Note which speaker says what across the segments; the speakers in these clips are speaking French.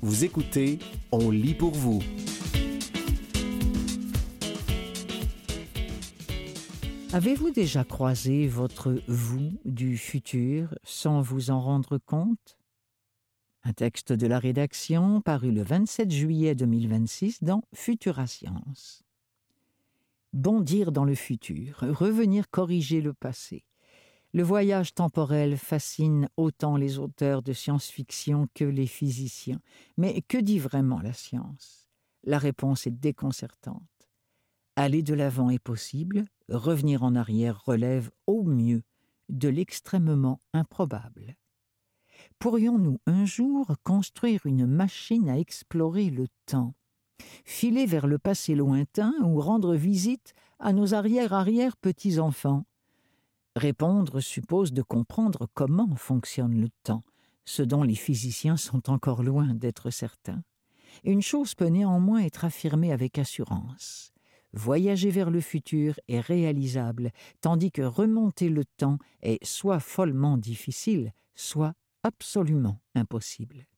Speaker 1: Vous écoutez On lit pour vous.
Speaker 2: Avez-vous déjà croisé votre « vous » du futur sans vous en rendre compte ? Un texte de la rédaction paru le 27 juillet 2026 dans Futura Science. Bondir dans le futur, revenir corriger le passé. Le voyage temporel fascine autant les auteurs de science-fiction que les physiciens. Mais que dit vraiment la science ? La réponse est déconcertante. Aller de l'avant est possible, revenir en arrière relève au mieux de l'extrêmement improbable. Pourrions-nous un jour construire une machine à explorer le temps, filer vers le passé lointain ou rendre visite à nos arrière-petits-enfants ? Répondre suppose de comprendre comment fonctionne le temps, ce dont les physiciens sont encore loin d'être certains. Une chose peut néanmoins être affirmée avec assurance. Voyager vers le futur est réalisable, tandis que remonter le temps est soit follement difficile, soit absolument impossible.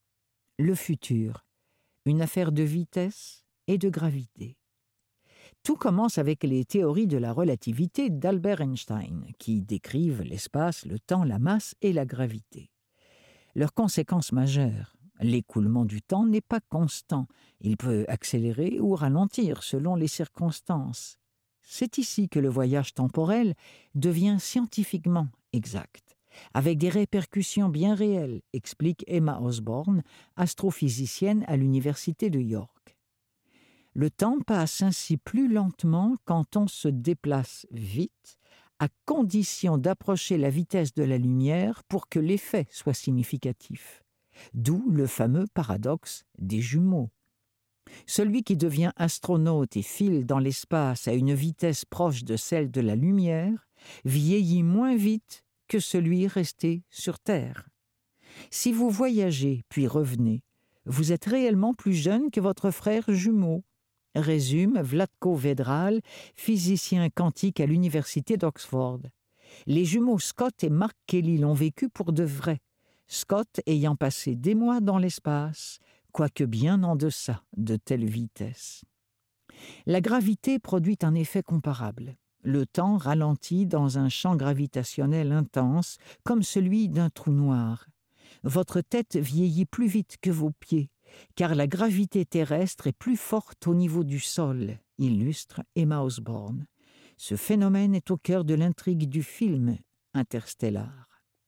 Speaker 2: Le futur, une affaire de vitesse et de gravité. Tout commence avec les théories de la relativité d'Albert Einstein, qui décrivent l'espace, le temps, la masse et la gravité. Leurs conséquences majeures. L'écoulement du temps n'est pas constant. Il peut accélérer ou ralentir selon les circonstances. C'est ici que le voyage temporel devient scientifiquement exact, avec des répercussions bien réelles, explique Emma Osborne, astrophysicienne à l'Université de York. Le temps passe ainsi plus lentement quand on se déplace vite, à condition d'approcher la vitesse de la lumière pour que l'effet soit significatif. D'où le fameux paradoxe des jumeaux. Celui qui devient astronaute et file dans l'espace à une vitesse proche de celle de la lumière vieillit moins vite que celui resté sur Terre. Si vous voyagez puis revenez, vous êtes réellement plus jeune que votre frère jumeau, résume Vlatko Vedral, physicien quantique à l'université d'Oxford. Les jumeaux Scott et Mark Kelly l'ont vécu pour de vrai, Scott ayant passé des mois dans l'espace, quoique bien en deçà de telle vitesse. La gravité produit un effet comparable. Le temps ralentit dans un champ gravitationnel intense, comme celui d'un trou noir. Votre tête vieillit plus vite que vos pieds, car la gravité terrestre est plus forte au niveau du sol, illustre Emma Osborne. Ce phénomène est au cœur de l'intrigue du film Interstellar.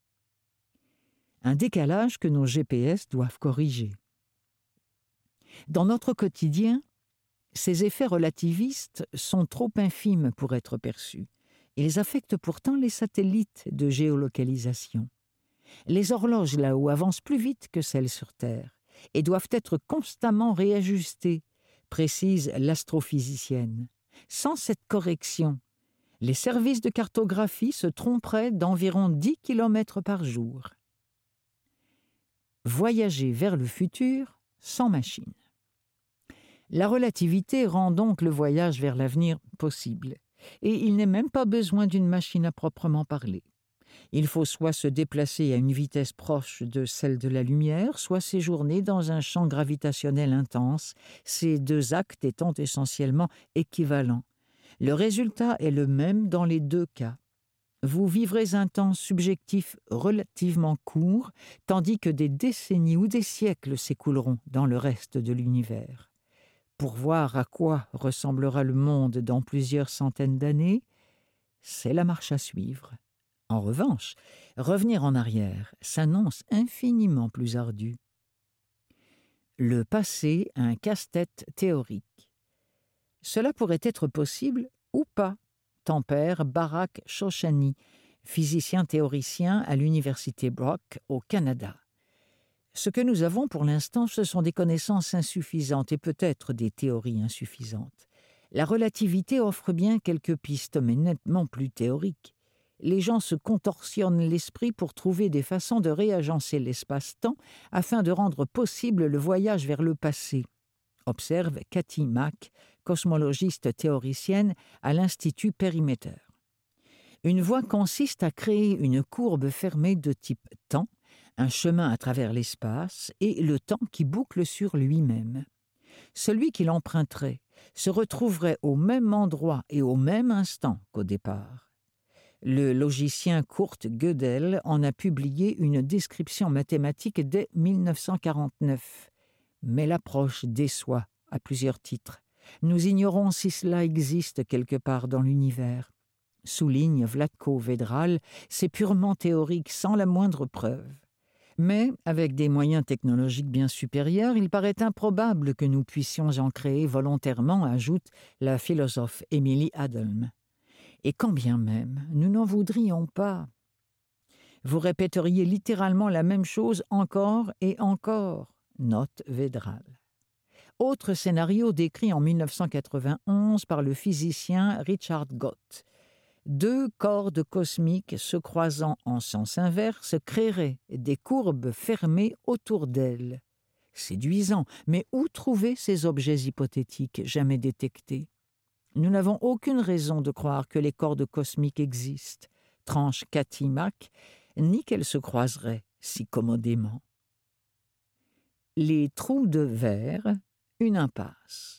Speaker 2: Un décalage que nos GPS doivent corriger. Dans notre quotidien, ces effets relativistes sont trop infimes pour être perçus. Ils affectent pourtant les satellites de géolocalisation. Les horloges là-haut avancent plus vite que celles sur Terre et doivent être constamment réajustées, précise l'astrophysicienne. Sans cette correction, les services de cartographie se tromperaient d'environ 10 km par jour. Voyager vers le futur sans machine. La relativité rend donc le voyage vers l'avenir possible, et il n'est même pas besoin d'une machine à proprement parler. Il faut soit se déplacer à une vitesse proche de celle de la lumière, soit séjourner dans un champ gravitationnel intense, ces deux actes étant essentiellement équivalents. Le résultat est le même dans les deux cas. Vous vivrez un temps subjectif relativement court, tandis que des décennies ou des siècles s'écouleront dans le reste de l'univers. Pour voir à quoi ressemblera le monde dans plusieurs centaines d'années, c'est la marche à suivre. En revanche, revenir en arrière s'annonce infiniment plus ardu. Le passé, un casse-tête théorique. Cela pourrait être possible ou pas, tempère Barak Shoshani, physicien théoricien à l'université Brock au Canada. Ce que nous avons pour l'instant, ce sont des connaissances insuffisantes et peut-être des théories insuffisantes. La relativité offre bien quelques pistes, mais nettement plus théoriques. Les gens se contorsionnent l'esprit pour trouver des façons de réagencer l'espace-temps afin de rendre possible le voyage vers le passé, observe Cathy Mack, cosmologiste théoricienne à l'Institut Perimeter. Une voie consiste à créer une courbe fermée de type temps, un chemin à travers l'espace et le temps qui boucle sur lui-même. Celui qui l'emprunterait se retrouverait au même endroit et au même instant qu'au départ. Le logicien Kurt Gödel en a publié une description mathématique dès 1949. Mais l'approche déçoit à plusieurs titres. Nous ignorons si cela existe quelque part dans l'univers. Souligne Vlatko Vedral, c'est purement théorique, sans la moindre preuve. Mais, avec des moyens technologiques bien supérieurs, il paraît improbable que nous puissions en créer volontairement, ajoute la philosophe Emily Adelm. Et quand bien même, nous n'en voudrions pas. Vous répéteriez littéralement la même chose encore et encore, note Vedral. Autre scénario décrit en 1991 par le physicien Richard Gott. 2 cordes cosmiques se croisant en sens inverse créeraient des courbes fermées autour d'elles. Séduisant, mais où trouver ces objets hypothétiques jamais détectés? Nous n'avons aucune raison de croire que les cordes cosmiques existent, tranche Cathy Mack, ni qu'elles se croiseraient si commodément. Les trous de verre, une impasse.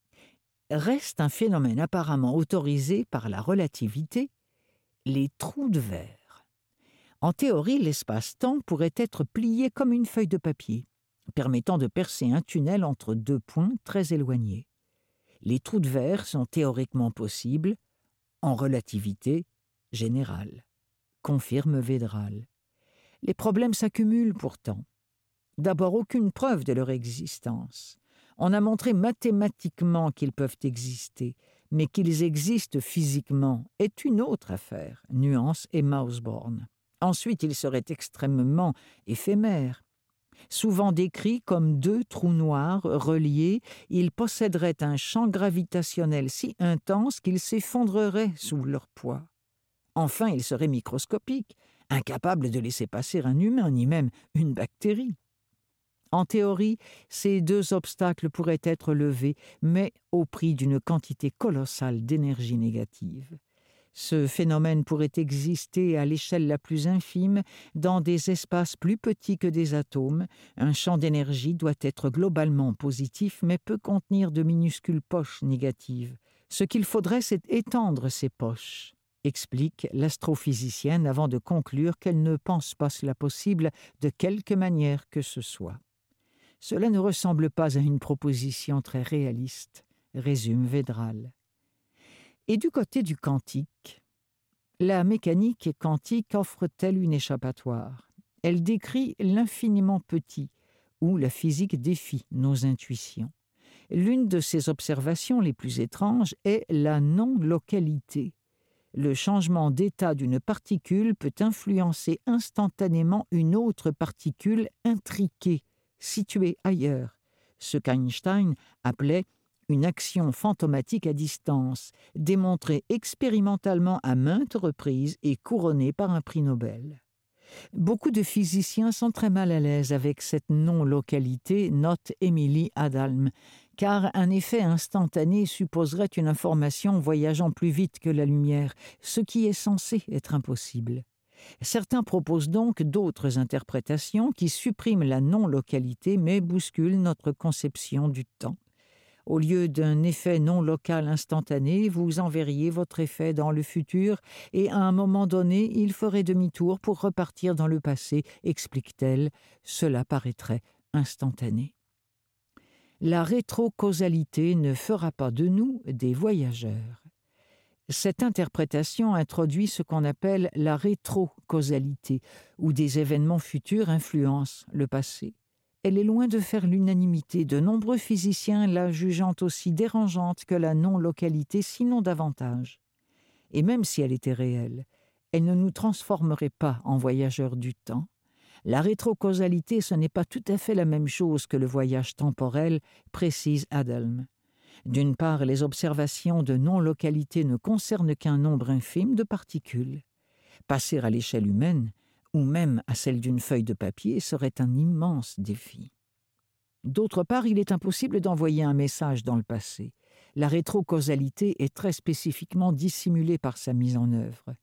Speaker 2: Reste un phénomène apparemment autorisé par la relativité, les trous de verre. En théorie, l'espace-temps pourrait être plié comme une feuille de papier, permettant de percer un tunnel entre 2 points très éloignés. Les trous de verre sont théoriquement possibles en relativité générale, confirme Vedral. Les problèmes s'accumulent pourtant. D'abord, aucune preuve de leur existence. On a montré mathématiquement qu'ils peuvent exister, mais qu'ils existent physiquement est une autre affaire, nuance Emma Osborne. Ensuite, ils seraient extrêmement éphémères. Souvent décrits comme 2 trous noirs reliés, ils posséderaient un champ gravitationnel si intense qu'ils s'effondreraient sous leur poids. Enfin, ils seraient microscopiques, incapables de laisser passer un humain, ni même une bactérie. En théorie, ces 2 obstacles pourraient être levés, mais au prix d'une quantité colossale d'énergie négative. Ce phénomène pourrait exister à l'échelle la plus infime, dans des espaces plus petits que des atomes. Un champ d'énergie doit être globalement positif, mais peut contenir de minuscules poches négatives. Ce qu'il faudrait, c'est étendre ces poches, explique l'astrophysicienne avant de conclure qu'elle ne pense pas cela possible de quelque manière que ce soit. Cela ne ressemble pas à une proposition très réaliste, résume Vedral. Et du côté du quantique, la mécanique quantique offre-t-elle une échappatoire? Elle décrit l'infiniment petit, où la physique défie nos intuitions. L'une de ses observations les plus étranges est la non-localité. Le changement d'état d'une particule peut influencer instantanément une autre particule intriquée, située ailleurs, ce qu'Einstein appelait une action fantomatique à distance, démontrée expérimentalement à maintes reprises et couronnée par un prix Nobel. Beaucoup de physiciens sont très mal à l'aise avec cette non-localité, note Emily Adelm, car un effet instantané supposerait une information voyageant plus vite que la lumière, ce qui est censé être impossible. Certains proposent donc d'autres interprétations qui suppriment la non-localité mais bousculent notre conception du temps. Au lieu d'un effet non local instantané, vous enverriez votre effet dans le futur et à un moment donné, il ferait demi-tour pour repartir dans le passé, explique-t-elle. Cela paraîtrait instantané. La rétrocausalité ne fera pas de nous des voyageurs. Cette interprétation introduit ce qu'on appelle la rétrocausalité, où des événements futurs influencent le passé. Elle est loin de faire l'unanimité, de nombreux physiciens la jugeant aussi dérangeante que la non-localité, sinon davantage. Et même si elle était réelle, elle ne nous transformerait pas en voyageurs du temps. La rétrocausalité, ce n'est pas tout à fait la même chose que le voyage temporel, précise Adelm. D'une part, les observations de non-localité ne concernent qu'un nombre infime de particules. Passer à l'échelle humaine, ou même à celle d'une feuille de papier, serait un immense défi. D'autre part, il est impossible d'envoyer un message dans le passé. La rétrocausalité est très spécifiquement dissimulée par sa mise en œuvre.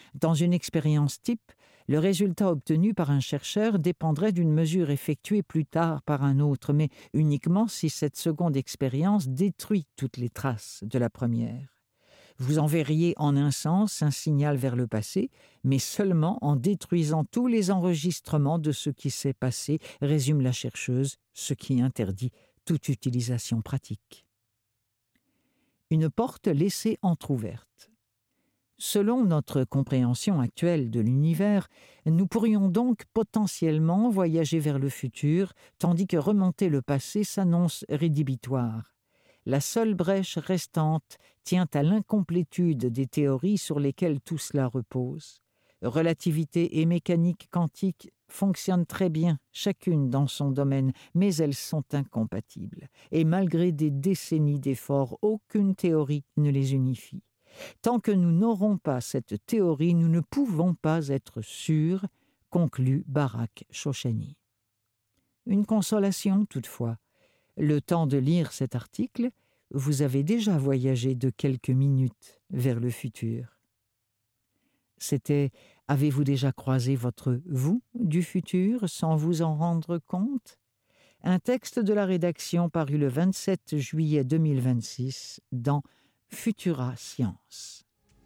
Speaker 2: Dans une expérience type, le résultat obtenu par un chercheur dépendrait d'une mesure effectuée plus tard par un autre, mais uniquement si cette seconde expérience détruit toutes les traces de la première. Vous enverriez en un sens un signal vers le passé, mais seulement en détruisant tous les enregistrements de ce qui s'est passé, résume la chercheuse, ce qui interdit toute utilisation pratique. Une porte laissée entr'ouverte. Selon notre compréhension actuelle de l'univers, nous pourrions donc potentiellement voyager vers le futur, tandis que remonter le passé s'annonce rédhibitoire. La seule brèche restante tient à l'incomplétude des théories sur lesquelles tout cela repose. Relativité et mécanique quantique fonctionnent très bien, chacune dans son domaine, mais elles sont incompatibles. Et malgré des décennies d'efforts, aucune théorie ne les unifie. Tant que nous n'aurons pas cette théorie, nous ne pouvons pas être sûrs, conclut Barak Shoshani. Une consolation toutefois. Le temps de lire cet article, vous avez déjà voyagé de quelques minutes vers le futur. C'était « Avez-vous déjà croisé votre « vous » du futur sans vous en rendre compte ?» Un texte de la rédaction paru le 27 juillet 2026 dans Futura Science.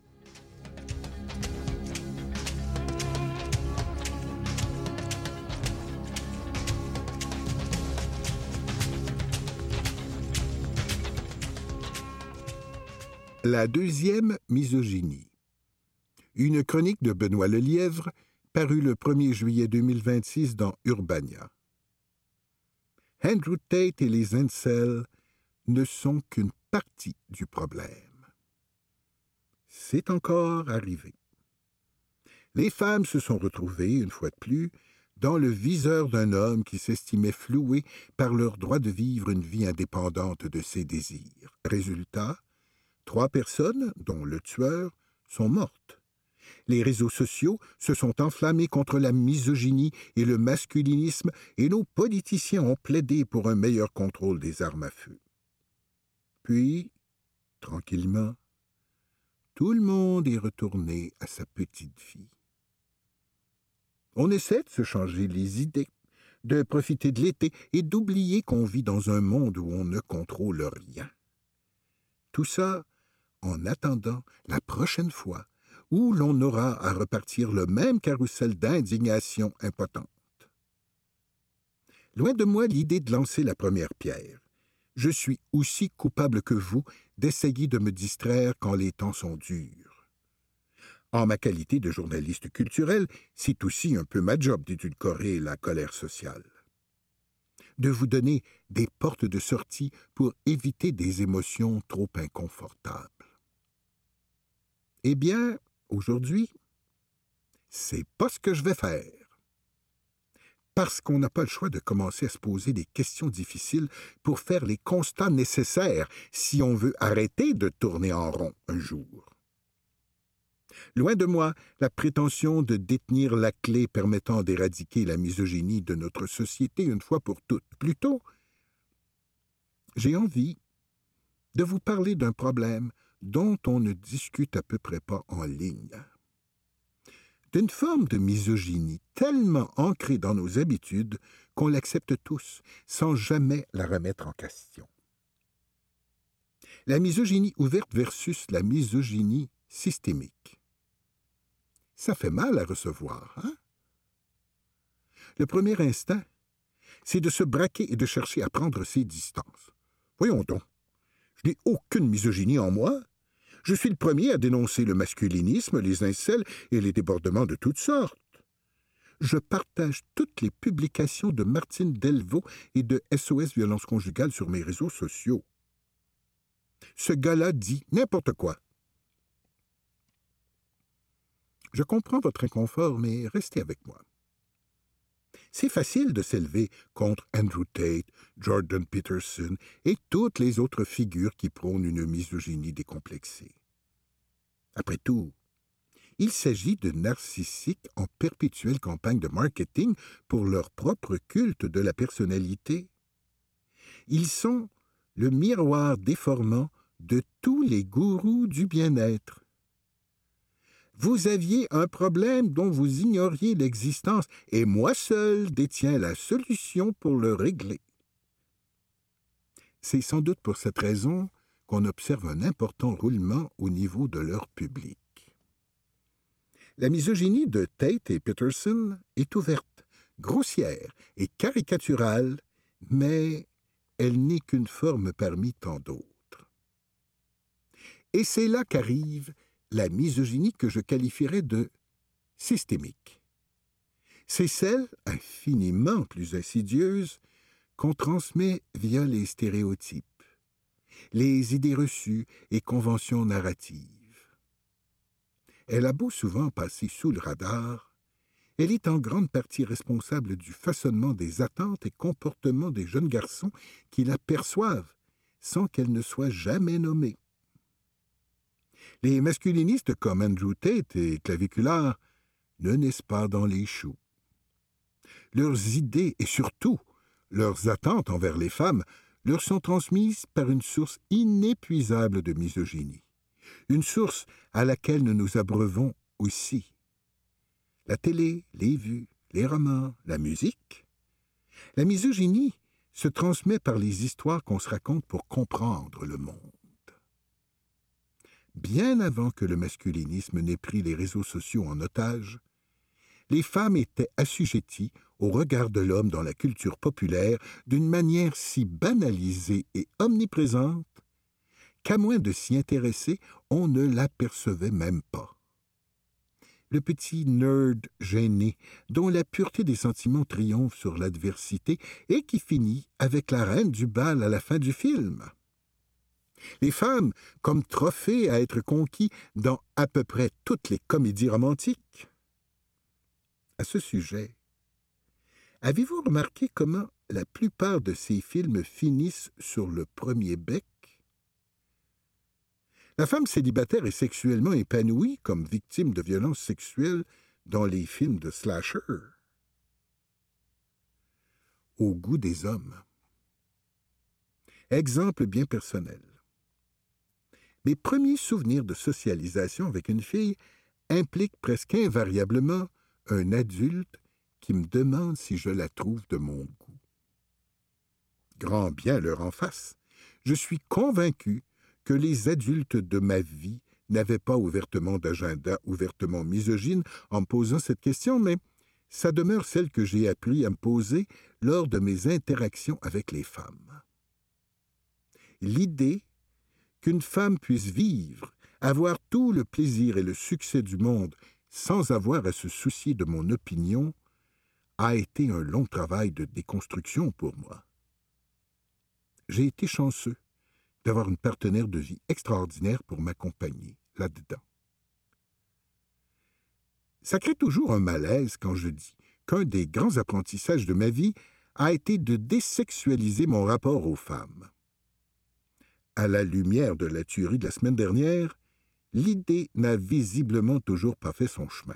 Speaker 3: La deuxième misogynie. Une chronique de Benoît Lelièvre, parue le 1er juillet 2026 dans Urbania. Andrew Tate et les incels ne sont qu'une partie du problème. C'est encore arrivé. Les femmes se sont retrouvées, une fois de plus, dans le viseur d'un homme qui s'estimait floué par leur droit de vivre une vie indépendante de ses désirs. Résultat, 3 personnes, dont le tueur, sont mortes. Les réseaux sociaux se sont enflammés contre la misogynie et le masculinisme et nos politiciens ont plaidé pour un meilleur contrôle des armes à feu. Puis, tranquillement, tout le monde est retourné à sa petite vie. On essaie de se changer les idées, de profiter de l'été et d'oublier qu'on vit dans un monde où on ne contrôle rien. Tout ça en attendant la prochaine fois où l'on aura à repartir le même carrousel d'indignation impotente. Loin de moi l'idée de lancer la première pierre. Je suis aussi coupable que vous d'essayer de me distraire quand les temps sont durs. En ma qualité de journaliste culturel, c'est aussi un peu ma job d'édulcorer la colère sociale. De vous donner des portes de sortie pour éviter des émotions trop inconfortables. Eh bien, aujourd'hui, c'est pas ce que je vais faire. Parce qu'on n'a pas le choix de commencer à se poser des questions difficiles pour faire les constats nécessaires si on veut arrêter de tourner en rond un jour. Loin de moi la prétention de détenir la clé permettant d'éradiquer la misogynie de notre société une fois pour toutes. Plutôt, j'ai envie de vous parler d'un problème dont on ne discute à peu près pas en ligne. D'une forme de misogynie tellement ancrée dans nos habitudes qu'on l'accepte tous, sans jamais la remettre en question. La misogynie ouverte versus la misogynie systémique. Ça fait mal à recevoir, hein? Le premier instinct, c'est de se braquer et de chercher à prendre ses distances. Voyons donc, je n'ai aucune misogynie en moi. Je suis le premier à dénoncer le masculinisme, les incels et les débordements de toutes sortes. Je partage toutes les publications de Martine Delvaux et de SOS Violence Conjugale sur mes réseaux sociaux. Ce gars-là dit n'importe quoi. Je comprends votre inconfort, mais restez avec moi. C'est facile de s'élever contre Andrew Tate, Jordan Peterson et toutes les autres figures qui prônent une misogynie décomplexée. Après tout, il s'agit de narcissiques en perpétuelle campagne de marketing pour leur propre culte de la personnalité. Ils sont le miroir déformant de tous les gourous du bien-être. Vous aviez un problème dont vous ignoriez l'existence, et moi seul détiens la solution pour le régler. C'est sans doute pour cette raison qu'on observe un important roulement au niveau de leur public. La misogynie de Tate et Peterson est ouverte, grossière et caricaturale, mais elle n'est qu'une forme parmi tant d'autres. Et c'est là qu'arrive la misogynie que je qualifierais de systémique. C'est celle, infiniment plus insidieuse, qu'on transmet via les stéréotypes, les idées reçues et conventions narratives. Elle a beau souvent passer sous le radar, elle est en grande partie responsable du façonnement des attentes et comportements des jeunes garçons qui la perçoivent sans qu'elle ne soit jamais nommée. Les masculinistes comme Andrew Tate et Claviculaire ne naissent pas dans les choux. Leurs idées et surtout leurs attentes envers les femmes leur sont transmises par une source inépuisable de misogynie, une source à laquelle nous nous abreuvons aussi. La télé, les vues, les romans, la musique. La misogynie se transmet par les histoires qu'on se raconte pour comprendre le monde. Bien avant que le masculinisme n'ait pris les réseaux sociaux en otage, les femmes étaient assujetties au regard de l'homme dans la culture populaire d'une manière si banalisée et omniprésente qu'à moins de s'y intéresser, on ne l'apercevait même pas. Le petit nerd gêné, dont la pureté des sentiments triomphe sur l'adversité et qui finit avec la reine du bal à la fin du film. Les femmes comme trophées à être conquis dans à peu près toutes les comédies romantiques. À ce sujet, avez-vous remarqué comment la plupart de ces films finissent sur le premier bec? La femme célibataire est sexuellement épanouie comme victime de violences sexuelles dans les films de slasher. Au goût des hommes. Exemple bien personnel. Mes premiers souvenirs de socialisation avec une fille impliquent presque invariablement un adulte qui me demande si je la trouve de mon goût. Grand bien leur en face, je suis convaincu que les adultes de ma vie n'avaient pas ouvertement d'agenda ouvertement misogyne en me posant cette question, mais ça demeure celle que j'ai appris à me poser lors de mes interactions avec les femmes. L'idée qu'une femme puisse vivre, avoir tout le plaisir et le succès du monde sans avoir à se soucier de mon opinion, a été un long travail de déconstruction pour moi. J'ai été chanceux d'avoir une partenaire de vie extraordinaire pour m'accompagner là-dedans. Ça crée toujours un malaise quand je dis qu'un des grands apprentissages de ma vie a été de désexualiser mon rapport aux femmes. À la lumière de la tuerie de la semaine dernière, l'idée n'a visiblement toujours pas fait son chemin.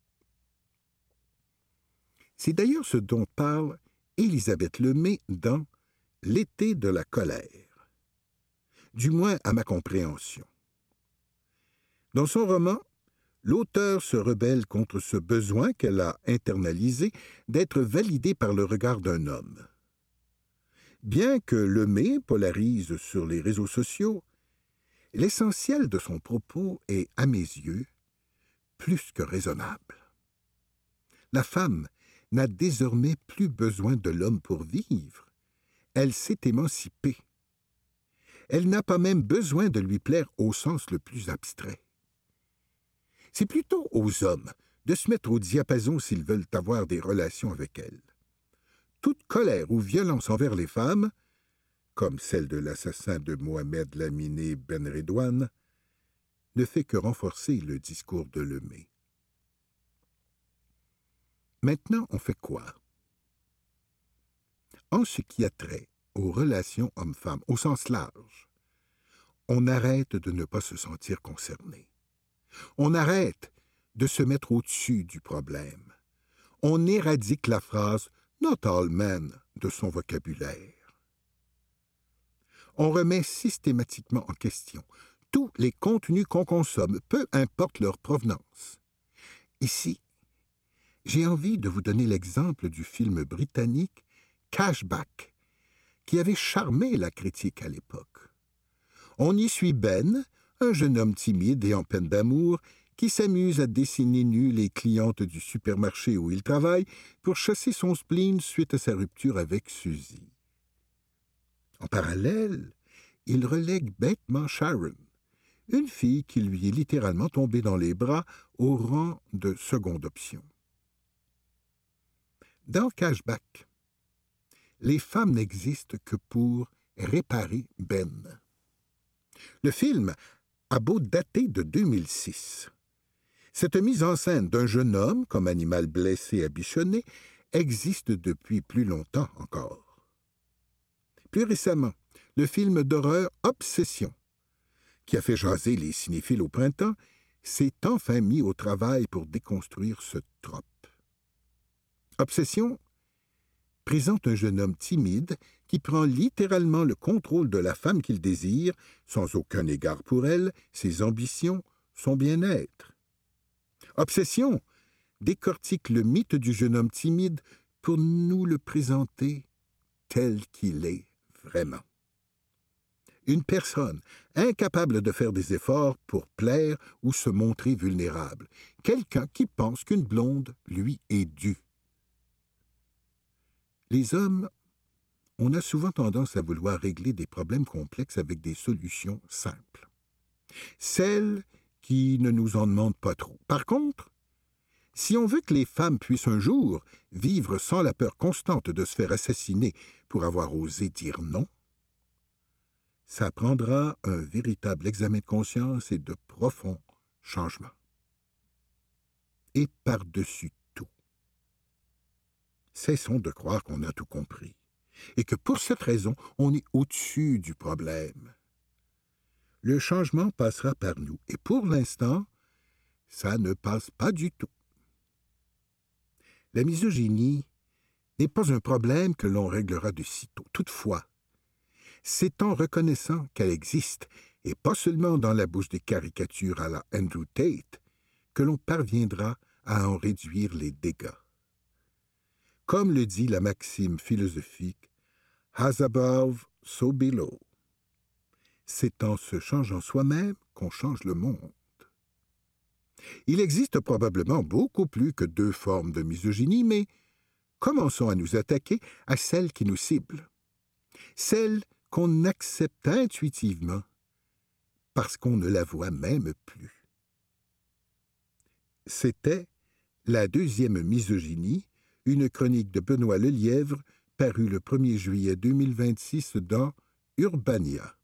Speaker 3: C'est d'ailleurs ce dont parle Élisabeth Lemay dans « L'été de la colère », du moins à ma compréhension. Dans son roman, l'auteur se rebelle contre ce besoin qu'elle a internalisé d'être validée par le regard d'un homme. Bien que Lemay polarise sur les réseaux sociaux, l'essentiel de son propos est, à mes yeux, plus que raisonnable. La femme n'a désormais plus besoin de l'homme pour vivre. Elle s'est émancipée. Elle n'a pas même besoin de lui plaire au sens le plus abstrait. C'est plutôt aux hommes de se mettre au diapason s'ils veulent avoir des relations avec elle. Toute colère ou violence envers les femmes, comme celle de l'assassin de Mohamed Lamine Benredouane, ne fait que renforcer le discours de Lemay. Maintenant, on fait quoi? En ce qui a trait aux relations hommes-femmes, au sens large, on arrête de ne pas se sentir concerné. On arrête de se mettre au-dessus du problème. On éradique la phrase « not all men » de son vocabulaire. On remet systématiquement en question tous les contenus qu'on consomme, peu importe leur provenance. Ici, j'ai envie de vous donner l'exemple du film britannique Cashback, qui avait charmé la critique à l'époque. On y suit Ben, un jeune homme timide et en peine d'amour, qui s'amuse à dessiner nu les clientes du supermarché où il travaille pour chasser son spleen suite à sa rupture avec Suzy. En parallèle, il relègue bêtement Sharon, une fille qui lui est littéralement tombée dans les bras au rang de seconde option. Dans Cashback, les femmes n'existent que pour réparer Ben. Le film a beau dater de 2006. Cette mise en scène d'un jeune homme comme animal blessé à bichonner existe depuis plus longtemps encore. Plus récemment, le film d'horreur Obsession, qui a fait jaser les cinéphiles au printemps, s'est enfin mis au travail pour déconstruire ce trope. Obsession présente un jeune homme timide qui prend littéralement le contrôle de la femme qu'il désire, sans aucun égard pour elle, ses ambitions, son bien-être. Obsession décortique le mythe du jeune homme timide pour nous le présenter tel qu'il est vraiment. Une personne incapable de faire des efforts pour plaire ou se montrer vulnérable. Quelqu'un qui pense qu'une blonde lui est due. Les hommes, on a souvent tendance à vouloir régler des problèmes complexes avec des solutions simples. Celles qui ne nous en demandent pas trop. Par contre, si on veut que les femmes puissent un jour vivre sans la peur constante de se faire assassiner pour avoir osé dire non, ça prendra un véritable examen de conscience et de profonds changements. Et par-dessus tout, cessons de croire qu'on a tout compris et que pour cette raison, on est au-dessus du problème. Le changement passera par nous et pour l'instant, ça ne passe pas du tout. La misogynie n'est pas un problème que l'on réglera de sitôt. Toutefois, c'est en reconnaissant qu'elle existe, et pas seulement dans la bouche des caricatures à la Andrew Tate, que l'on parviendra à en réduire les dégâts. Comme le dit la maxime philosophique « As above, so below ». C'est en se changeant soi-même qu'on change le monde. Il existe probablement beaucoup plus que 2 formes de misogynie, mais commençons à nous attaquer à celle qui nous cible. Celle qu'on accepte intuitivement parce qu'on ne la voit même plus. C'était La 2e misogynie, une chronique de Benoît Lelièvre, parue le 1er juillet 2026 dans Urbania.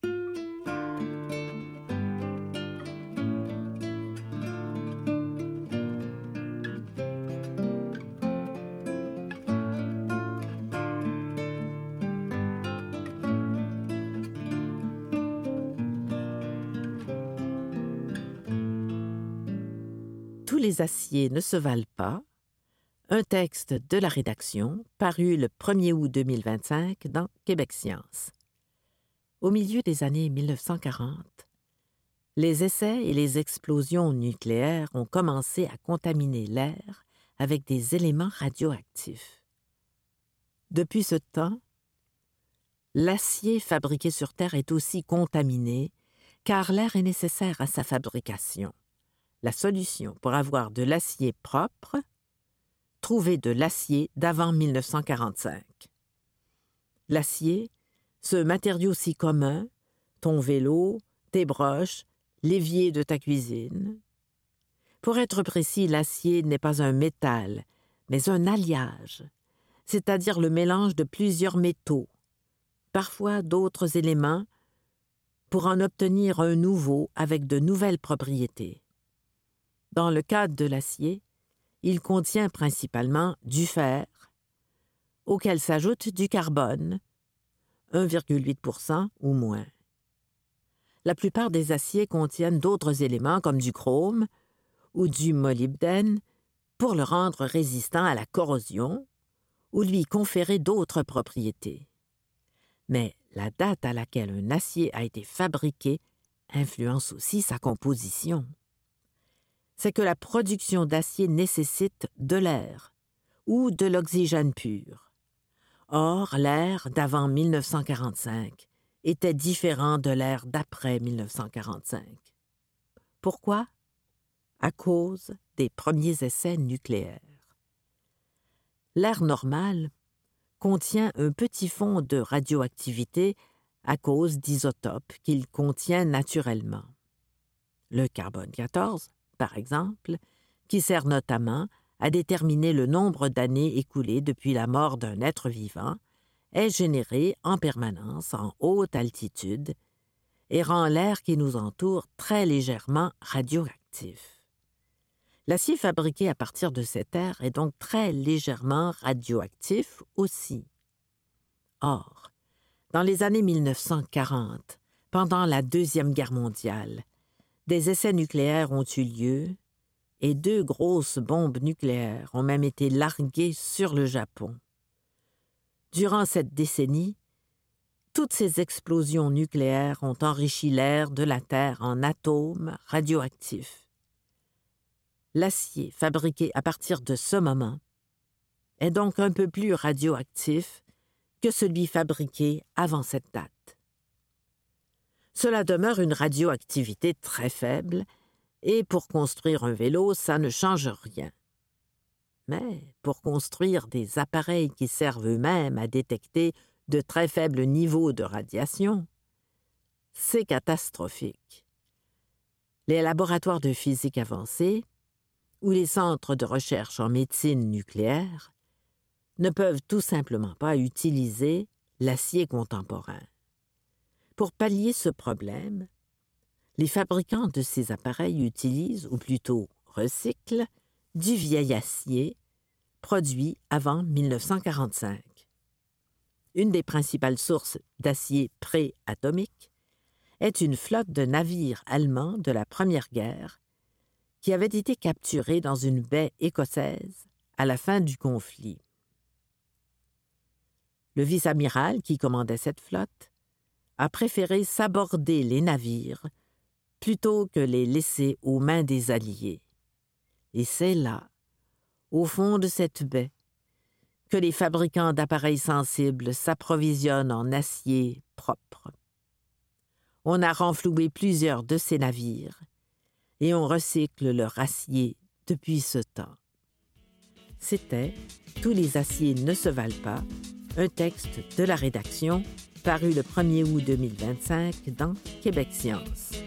Speaker 4: Tous les aciers ne se valent pas. Un texte de la rédaction paru le 1er août 2025 dans Québec Science. Au milieu des années 1940, les essais et les explosions nucléaires ont commencé à contaminer l'air avec des éléments radioactifs. Depuis ce temps, l'acier fabriqué sur Terre est aussi contaminé car l'air est nécessaire à sa fabrication. La solution pour avoir de l'acier propre, trouver de l'acier d'avant 1945. L'acier, ce matériau si commun, ton vélo, tes broches, l'évier de ta cuisine. Pour être précis, l'acier n'est pas un métal, mais un alliage, c'est-à-dire le mélange de plusieurs métaux, parfois d'autres éléments, pour en obtenir un nouveau avec de nouvelles propriétés. Dans le cadre de l'acier, il contient principalement du fer, auquel s'ajoute du carbone, 1,8% ou moins. La plupart des aciers contiennent d'autres éléments comme du chrome ou du molybdène pour le rendre résistant à la corrosion ou lui conférer d'autres propriétés. Mais la date à laquelle un acier a été fabriqué influence aussi sa composition. C'est que la production d'acier nécessite de l'air ou de l'oxygène pur. Or, l'air d'avant 1945 était différent de l'air d'après 1945. Pourquoi? À cause des premiers essais nucléaires. L'air normal contient un petit fond de radioactivité à cause d'isotopes qu'il contient naturellement. Le carbone 14, par exemple, qui sert notamment à déterminer le nombre d'années écoulées depuis la mort d'un être vivant, est généré en permanence en haute altitude et rend l'air qui nous entoure très légèrement radioactif. L'acier fabriqué à partir de cet air est donc très légèrement radioactif aussi. Or, dans les années 1940, pendant la Deuxième Guerre mondiale, des essais nucléaires ont eu lieu et 2 grosses bombes nucléaires ont même été larguées sur le Japon. Durant cette décennie, toutes ces explosions nucléaires ont enrichi l'air de la Terre en atomes radioactifs. L'acier fabriqué à partir de ce moment est donc un peu plus radioactif que celui fabriqué avant cette date. Cela demeure une radioactivité très faible et pour construire un vélo, ça ne change rien. Mais pour construire des appareils qui servent eux-mêmes à détecter de très faibles niveaux de radiation, c'est catastrophique. Les laboratoires de physique avancée ou les centres de recherche en médecine nucléaire ne peuvent tout simplement pas utiliser l'acier contemporain. Pour pallier ce problème, les fabricants de ces appareils utilisent, ou plutôt recyclent, du vieil acier produit avant 1945. Une des principales sources d'acier pré-atomique est une flotte de navires allemands de la Première Guerre qui avait été capturés dans une baie écossaise à la fin du conflit. Le vice-amiral qui commandait cette flotte a préféré s'aborder les navires plutôt que les laisser aux mains des Alliés. Et c'est là, au fond de cette baie, que les fabricants d'appareils sensibles s'approvisionnent en acier propre. On a renfloué plusieurs de ces navires et on recycle leur acier depuis ce temps. C'était « Tous les aciers ne se valent pas », un texte de la rédaction paru le 1er août 2025 dans Québec Science.